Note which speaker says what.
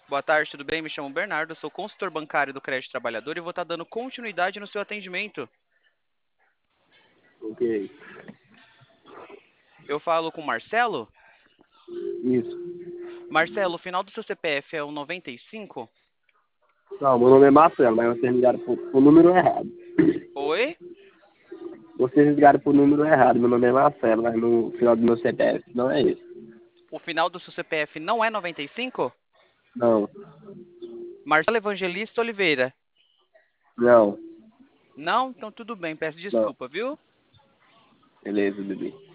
Speaker 1: Boa tarde, tudo bem? Me chamo Bernardo, sou consultor bancário do Crédito Trabalhador e vou estar dando continuidade no seu atendimento.
Speaker 2: Ok,
Speaker 1: Eu falo com o Marcelo?
Speaker 2: isso.
Speaker 1: Marcelo, o final do seu CPF é o 95?
Speaker 2: Não, meu nome é Marcelo, mas vocês ligaram pro número errado.
Speaker 1: Oi?
Speaker 2: Vocês ligaram pro número errado. Meu nome é Marcelo, mas no final do meu CPF não é esse.
Speaker 1: O final do seu CPF não é 95?
Speaker 2: Não,
Speaker 1: Marcelo Evangelista Oliveira.
Speaker 2: não,
Speaker 1: Não? Então tudo bem, peço
Speaker 2: não.
Speaker 1: desculpa, viu?
Speaker 2: Beleza, bebê.